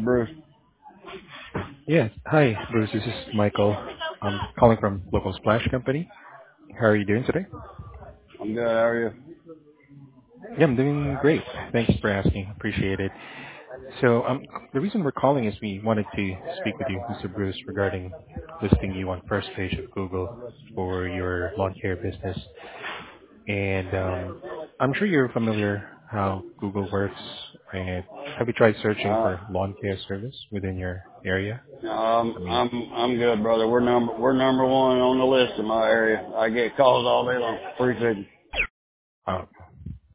Bruce. Yes. Hi, Bruce. This is Michael. I'm calling from local splash company. How are you doing today? I'm good. How are you? Yeah, I'm doing great. Thanks for asking. Appreciate it. So, the reason we're calling is we wanted to speak with you, Mr. Bruce, regarding listing you on first page of Google for your lawn care business. And I'm sure you're familiar how Google works. And have you tried searching Uh, for lawn care service within your area? no, I mean, I'm good, brother. We're number one on the list in my area. I get calls all day long. Appreciate it. oh,